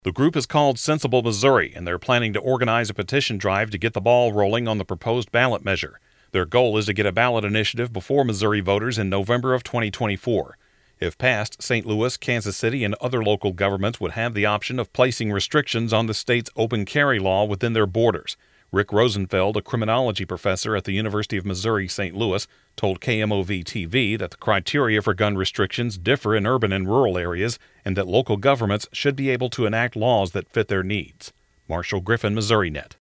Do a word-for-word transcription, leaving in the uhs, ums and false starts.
The group is called Sensible Missouri, and they're planning to organize a petition drive to get the ball rolling on the proposed ballot measure. Their goal is to get a ballot initiative before Missouri voters in November of twenty twenty-four. If passed, Saint Louis, Kansas City, and other local governments would have the option of placing restrictions on the state's open carry law within their borders. Rick Rosenfeld, a criminology professor at the University of Missouri Saint Louis, told K M O V T V that the criteria for gun restrictions differ in urban and rural areas and that local governments should be able to enact laws that fit their needs. Marshall Griffin, Missouri Net.